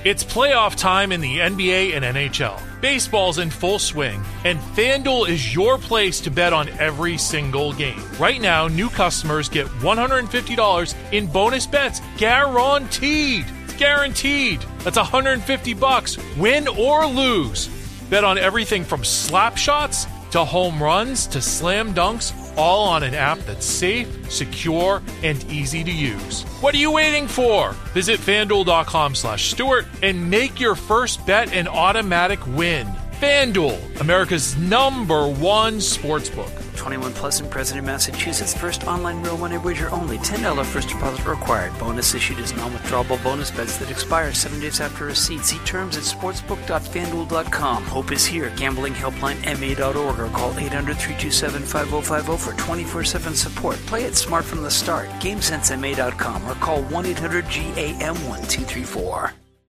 It's playoff time in the NBA and NHL. Baseball's in full swing, and FanDuel is your place to bet on every single game. Right now, new customers get $150 in bonus bets guaranteed. It's guaranteed. That's $150, win or lose. Bet on everything from slap shots to home runs to slam dunks, all on an app that's safe, secure, and easy to use. What are you waiting for? Visit FanDuel.com/Stewart and make your first bet an automatic win. FanDuel, America's #1 sportsbook. 21 plus and present in Massachusetts. First online real money wager only. $10 first deposit required. Bonus issued as non-withdrawable bonus bets that expire 7 days after receipt. See terms at sportsbook.fanduel.com. Hope is here. Gambling helpline ma.org or call 800-327-5050 for 24/7 support. Play it smart from the start. GameSenseMA.com or call 1-800-GAM-1234.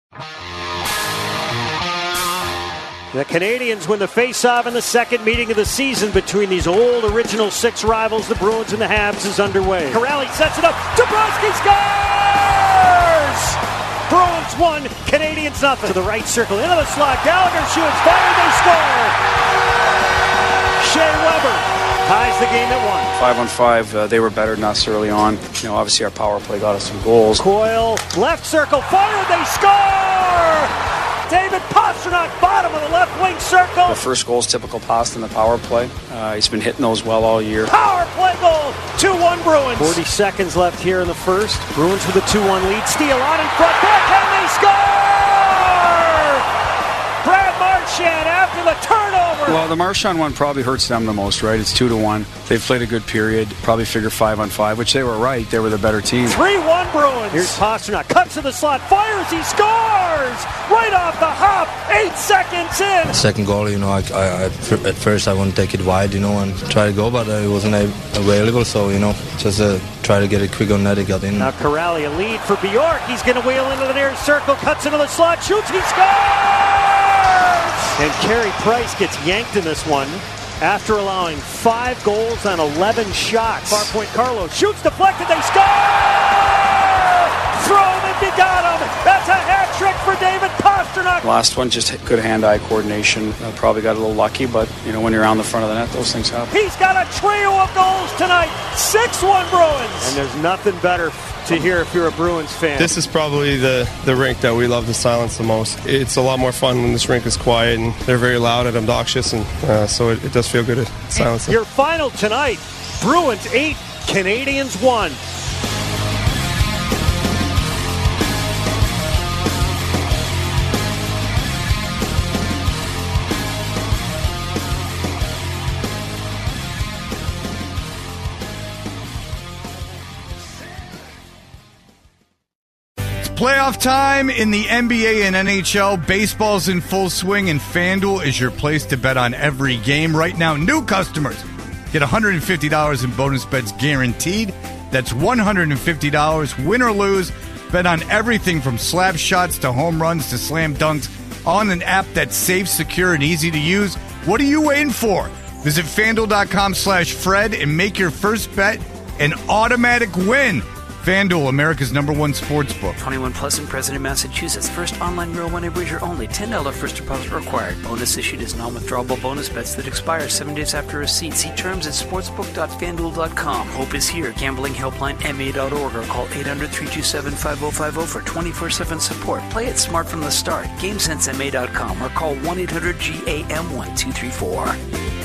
The Canadians win the face-off in the second meeting of the season between these old Original Six rivals, the Bruins and the Habs, is underway. Corrali sets it up. Dabrowski scores! Bruins 1, Canadians nothing. To the right circle, into the slot. Gallagher shoots, fired, they score! Shea Weber ties the game at 1. 5-on-5, they were better than us early on. Obviously our power play got us some goals. Coyle, left circle, fired, they score! David Pastrnak, bottom of the left wing circle. The first goal is typical pass in the power play. He's been hitting those well all year. Power play goal, 2-1 Bruins. 40 seconds left here in the first. Bruins with a 2-1 lead. Steele on in front. Backhand, they score! Brad Marchand after the turnover. Well, the Marchand one probably hurts them the most, right? It's 2-1. They've played a good period. Probably figure 5-on-5, which they were right. They were the better team. 3-1 Bruins. Here's Pastrnak. Cuts to the slot. Fires. He scores! Right off the hop. 8 seconds in. Second goal, I at first I want to take it wide, and try to go, but it wasn't available. So, just try to get it quick on net. It got in. Now Corrali, a lead for Bjork. He's going to wheel into the near circle. Cuts into the slot. Shoots. He scores! And Carey Price gets yanked in this one after allowing 5 goals on 11 shots. Far point Carlos shoots, deflected, they score! Throw him and they got him! That's a hat trick for David Pastrnak! Last one, just good hand-eye coordination. Probably got a little lucky, but when you're on the front of the net, those things happen. He's got a trio of goals tonight! 6-1 Bruins! And there's nothing better to hear if you're a Bruins fan. This is probably the rink that we love to silence the most. It's a lot more fun when this rink is quiet, and they're very loud and obnoxious, and so it does feel good to silence them. Your final tonight, Bruins 8, Canadians 1. Playoff time in the NBA and NHL. Baseball's in full swing, and FanDuel is your place to bet on every game. Right now, new customers get $150 in bonus bets guaranteed. That's $150, win or lose. Bet on everything from slap shots to home runs to slam dunks on an app that's safe, secure, and easy to use. What are you waiting for? Visit FanDuel.com/Fred and make your first bet an automatic win. FanDuel, America's #1 sportsbook. 21 plus and present in Massachusetts. First online real money wager only. $10 first deposit required. Bonus issued as non-withdrawable bonus bets that expire 7 days after receipt. See terms at sportsbook.fanduel.com. Hope is here. Gambling helpline ma.org or call 800-327-5050 for 24/7 support. Play it smart from the start. GameSenseMA.com or call 1-800-GAM-1234.